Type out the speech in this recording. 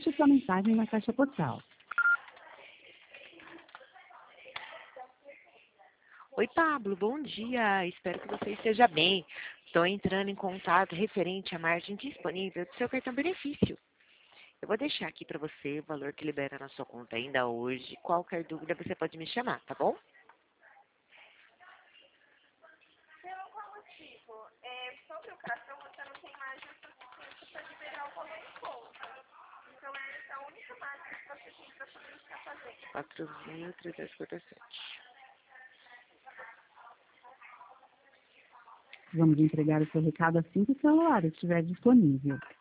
Deixe sua mensagem na caixa postal. Oi, Pablo, bom dia. Espero que você esteja bem. Estou entrando em contato referente à margem disponível do seu cartão benefício. Eu vou deixar aqui para você o valor que libera na sua conta ainda hoje. Qualquer dúvida você pode me chamar, tá bom? Pelo qual motivo? Sobre o cartão você não tem margem suficiente para liberar o valor em conta. Então essa é a única margem que você tem para poder estar fazendo. 4.357. Vamos entregar o seu recado assim que o celular estiver disponível.